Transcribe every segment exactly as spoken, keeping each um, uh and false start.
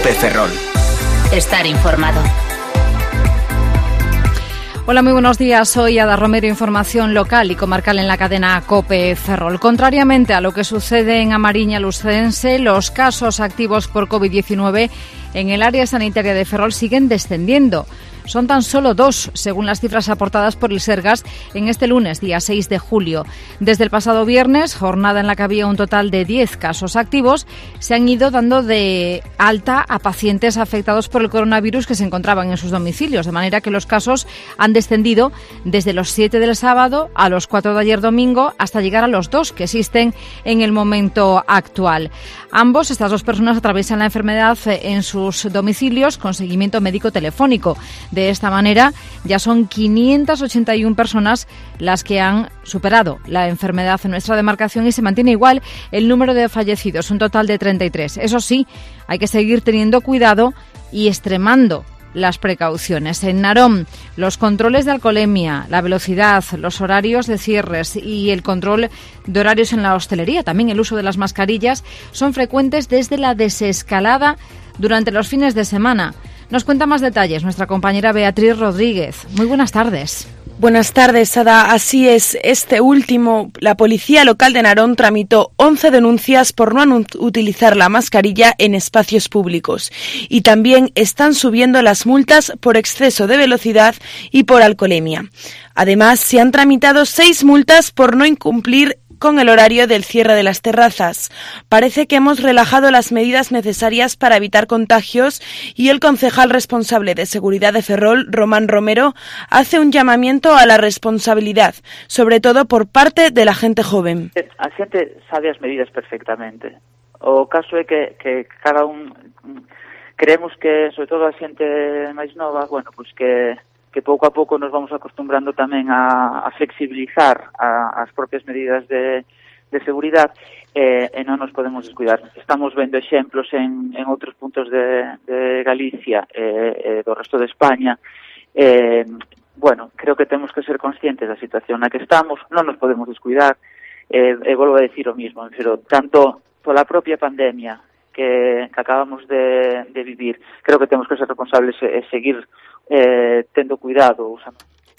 COPE Ferrol. Estar informado. Hola, muy buenos días. Soy Ada Romero, información local y comarcal en la cadena COPE Ferrol. Contrariamente a lo que sucede en Amariña Lucense, los casos activos por COVID diecinueve en el área sanitaria de Ferrol siguen descendiendo. Son tan solo dos, según las cifras aportadas por el Sergas en este lunes, día seis de julio. Desde el pasado viernes, jornada en la que había un total de diez casos activos, se han ido dando de alta a pacientes afectados por el coronavirus que se encontraban en sus domicilios, de manera que los casos han descendido desde los siete del sábado a los cuatro de ayer domingo hasta llegar a los dos que existen en el momento actual. Ambos, estas dos personas, atraviesan la enfermedad en sus domicilios con seguimiento médico telefónico. De esta manera, ya son quinientas ochenta y una personas las que han superado la enfermedad en nuestra demarcación y se mantiene igual el número de fallecidos, un total de treinta y tres. Eso sí, hay que seguir teniendo cuidado y extremando las precauciones. En Narón, los controles de alcoholemia, la velocidad, los horarios de cierres y el control de horarios en la hostelería, también el uso de las mascarillas, son frecuentes desde la desescalada durante los fines de semana. Nos cuenta más detalles nuestra compañera Beatriz Rodríguez. Muy buenas tardes. Buenas tardes, Ada. Así es, este último, la Policía Local de Narón tramitó once denuncias por no utilizar la mascarilla en espacios públicos y también están subiendo las multas por exceso de velocidad y por alcoholemia. Además, se han tramitado seis multas por no incumplir con el horario del cierre de las terrazas. Parece que hemos relajado las medidas necesarias para evitar contagios y el concejal responsable de seguridad de Ferrol, Román Romero, hace un llamamiento a la responsabilidad, sobre todo por parte de la gente joven. A xente sabe as medidas perfectamente. O caso é que, que cada un creemos que, sobre todo a xente máis nova, bueno, pues que que pouco a pouco nos vamos acostumbrando tamén a, a flexibilizar a, as propias medidas de, de seguridade eh, e non nos podemos descuidar. Estamos vendo exemplos en, en outros puntos de, de Galicia e eh, eh, do resto de España. Eh, bueno, creo que temos que ser conscientes da situación na que estamos, non nos podemos descuidar, e eh, eh, volvo a decir o mismo, pero tanto pola propia pandemia que, que acabamos de, de vivir, creo que temos que ser responsables e, e seguir Eh, tendo cuidado usando.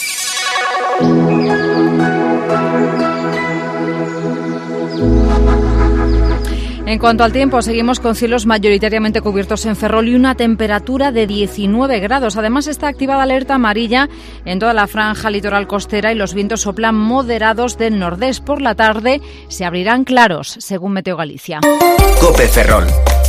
En cuanto al tiempo, seguimos con cielos mayoritariamente cubiertos en Ferrol y una temperatura de diecinueve grados. Además, está activada alerta amarilla en toda la franja litoral costera y los vientos soplan moderados del nordés. Por la tarde se abrirán claros, según Meteo Galicia. COPE Ferrol.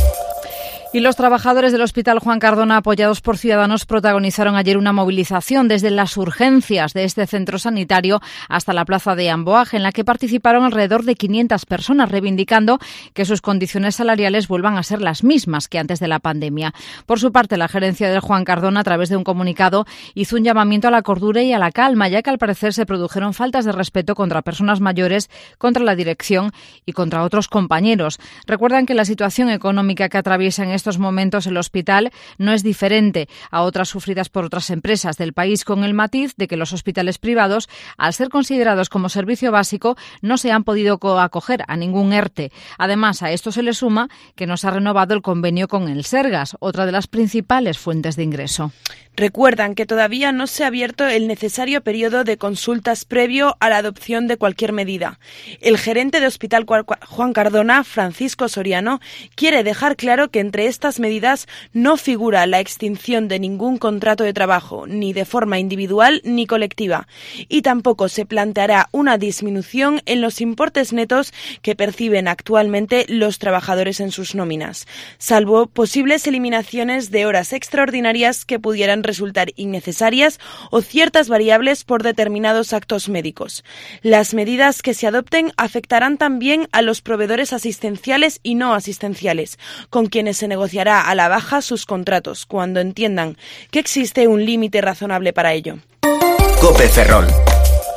Y los trabajadores del Hospital Juan Cardona, apoyados por Ciudadanos, protagonizaron ayer una movilización desde las urgencias de este centro sanitario hasta la plaza de Amboaj, en la que participaron alrededor de quinientas personas, reivindicando que sus condiciones salariales vuelvan a ser las mismas que antes de la pandemia. Por su parte, la gerencia del Juan Cardona, a través de un comunicado, hizo un llamamiento a la cordura y a la calma, ya que al parecer se produjeron faltas de respeto contra personas mayores, contra la dirección y contra otros compañeros. Recuerdan que la situación económica que atraviesa en estos momentos el hospital no es diferente a otras sufridas por otras empresas del país, con el matiz de que los hospitales privados, al ser considerados como servicio básico, no se han podido acoger a ningún ERTE. Además, a esto se le suma que no se ha renovado el convenio con el Sergas, otra de las principales fuentes de ingreso. Recuerdan que todavía no se ha abierto el necesario periodo de consultas previo a la adopción de cualquier medida. El gerente de Hospital Juan Cardona, Francisco Soriano, quiere dejar claro que entre estas medidas no figura la extinción de ningún contrato de trabajo, ni de forma individual ni colectiva, y tampoco se planteará una disminución en los importes netos que perciben actualmente los trabajadores en sus nóminas, salvo posibles eliminaciones de horas extraordinarias que pudieran resultar innecesarias o ciertas variables por determinados actos médicos. Las medidas que se adopten afectarán también a los proveedores asistenciales y no asistenciales, con quienes se negociará a la baja sus contratos cuando entiendan que existe un límite razonable para ello. COPE Ferrol.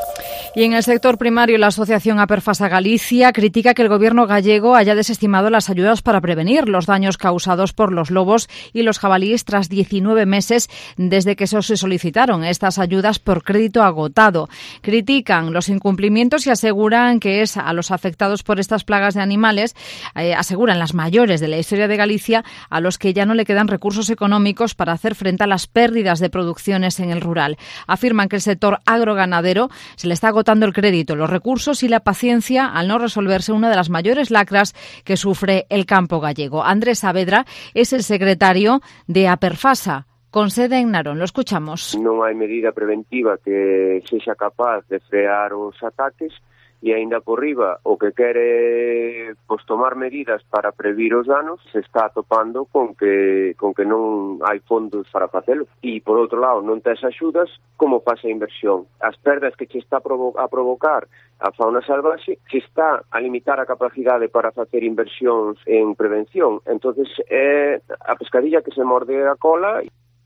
Y en el sector primario, la asociación Aperfasa Galicia critica que el gobierno gallego haya desestimado las ayudas para prevenir los daños causados por los lobos y los jabalíes tras diecinueve meses desde que se solicitaron estas ayudas por crédito agotado. Critican los incumplimientos y aseguran que es a los afectados por estas plagas de animales, eh, aseguran las mayores de la historia de Galicia, a los que ya no le quedan recursos económicos para hacer frente a las pérdidas de producciones en el rural. Afirman que el sector agroganadero se le está agotando el crédito, los recursos y la paciencia al no resolverse una de las mayores lacras que sufre el campo gallego. Andrés Saavedra es el secretario de Aperfasa, con sede en Narón. Lo escuchamos. Non hai medida preventiva que sexa capaz de frear os ataques e aínda por riba o que quere pois, tomar medidas para previr os danos se está atopando con que con que non hai fondos para facelo. E, por outro lado, non tes axudas, como pasa a inversión? As perdas que che está provo- a provocar a fauna salvaxe se está a limitar a capacidade para facer inversións en prevención. Entonces é a pescadilla que se morde a cola.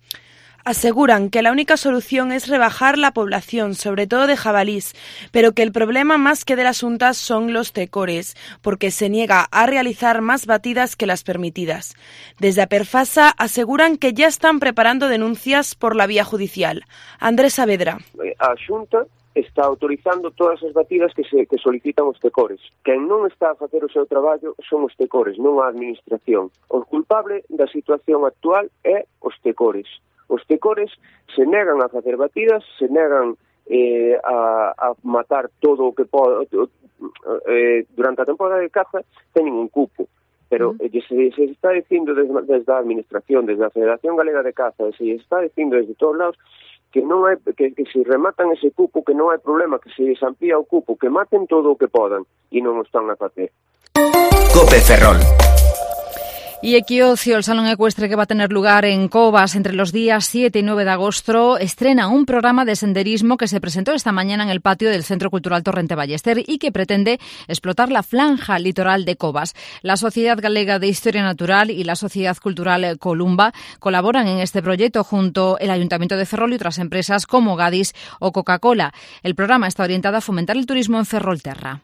Aseguran que la única solución es rebajar la población, sobre todo de jabalís, pero que el problema más que del asunto son los tecores, porque se niega a realizar más batidas que las permitidas. Desde Aperfasa aseguran que ya están preparando denuncias por la vía judicial. Andrés Saavedra. A Xunta está autorizando todas as batidas que se que solicitan os tecores. Quen non está a facer o seu traballo son os tecores, non a administración. O culpable da situación actual é os tecores. Os tecores se negan a facer batidas, se negan eh, a, a matar todo o que pode. Eh, durante a temporada de caza teñen un cupo, pero mm. se, se está dicindo desde, desde a administración, desde a Federación Galega de Caza, se está dicindo desde todos lados que non hai que, que se rematan ese cupo, que non hai problema, que se desampía o cupo, que maten todo o que podan, e non o están a facer. Cope Ferrol. Y Equiocio, el salón ecuestre que va a tener lugar en Covas entre los días siete y nueve de agosto, estrena un programa de senderismo que se presentó esta mañana en el patio del Centro Cultural Torrente Ballester y que pretende explotar la franja litoral de Covas. La Sociedad Galega de Historia Natural y la Sociedad Cultural Columba colaboran en este proyecto junto al Ayuntamiento de Ferrol y otras empresas como Gadis o Coca-Cola. El programa está orientado a fomentar el turismo en Ferrolterra.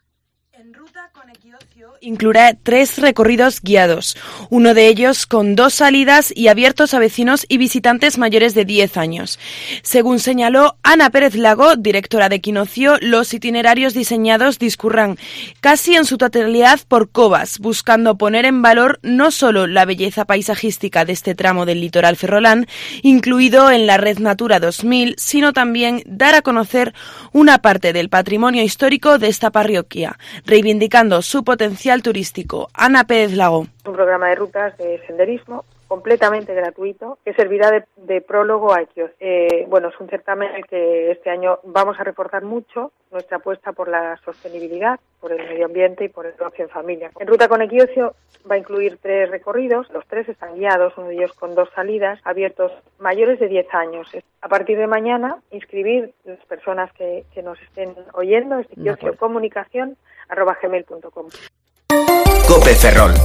Incluirá tres recorridos guiados, uno de ellos con dos salidas y abiertos a vecinos y visitantes mayores de diez años. Según señaló Ana Pérez Lago, directora de Equinocio, los itinerarios diseñados discurran casi en su totalidad por Covas, buscando poner en valor no solo la belleza paisajística de este tramo del litoral ferrolán, incluido en la Red Natura dos mil, sino también dar a conocer una parte del patrimonio histórico de esta parroquia, reivindicando su potencial turístico. Ana Pérez Lago. Un programa de rutas de senderismo completamente gratuito que servirá de, de prólogo a Equiocio. Eh, bueno, es un certamen en el que este año vamos a reforzar mucho nuestra apuesta por la sostenibilidad, por el medio ambiente y por el ocio en familia. En Ruta con Equiocio va a incluir tres recorridos, los tres están guiados, uno de ellos con dos salidas, abiertos mayores de diez años. A partir de mañana, inscribir las personas que, que nos estén oyendo, es equiocio comunicación arroba gmail punto com. Cope Ferrol.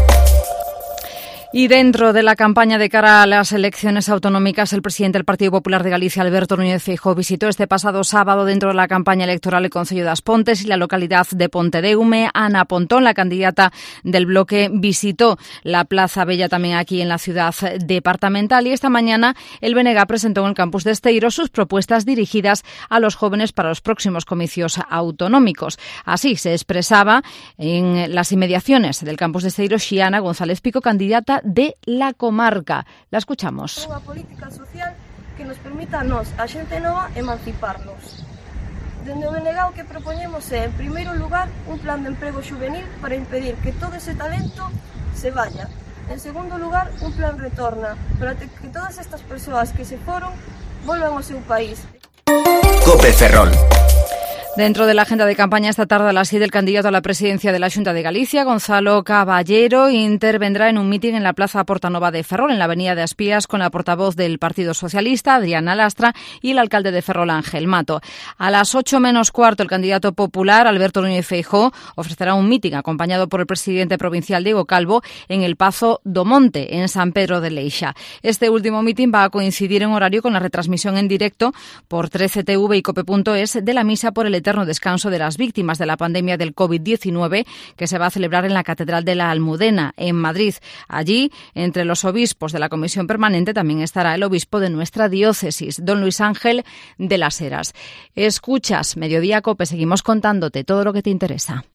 Y dentro de la campaña de cara a las elecciones autonómicas, el presidente del Partido Popular de Galicia, Alberto Núñez Feijóo, visitó este pasado sábado dentro de la campaña electoral el concello das Pontes y la localidad de Pontedeume. Ana Pontón, la candidata del bloque, visitó la Plaza Bella también aquí en la ciudad departamental y esta mañana el B N G presentó en el campus de Esteiro sus propuestas dirigidas a los jóvenes para los próximos comicios autonómicos. Así se expresaba en las inmediaciones del campus de Esteiro Xiana González Pico, candidata de la comarca. La escuchamos. Unha política social que nos permita a nós, a xente nova, emanciparnos. Dende o B N G o que propoñemos é, en primeiro lugar, un plan de emprego juvenil para impedir que todo ese talento se vaya. En segundo lugar, un plan retorna para que todas estas persoas que se foron volvan ao seu país. Cope Ferrol. Dentro de la agenda de campaña esta tarde a las siete, el candidato a la presidencia de la Xunta de Galicia, Gonzalo Caballero, intervendrá en un mitin en la Plaza Portanova de Ferrol, en la avenida de Aspías, con la portavoz del Partido Socialista, Adriana Lastra, y el alcalde de Ferrol, Ángel Mato. A las ocho menos cuarto, el candidato popular, Alberto Núñez Feijóo, ofrecerá un mitin acompañado por el presidente provincial, Diego Calvo, en el Pazo do Monte, en San Pedro de Leixa. Este último mitin va a coincidir en horario con la retransmisión en directo por trece T V y cope punto es de la misa por el eterno descanso de las víctimas de la pandemia del COVID diecinueve, que se va a celebrar en la Catedral de la Almudena, en Madrid. Allí, entre los obispos de la Comisión Permanente, también estará el obispo de nuestra diócesis, don Luis Ángel de las Heras. Escuchas Mediodía COPE, seguimos contándote todo lo que te interesa.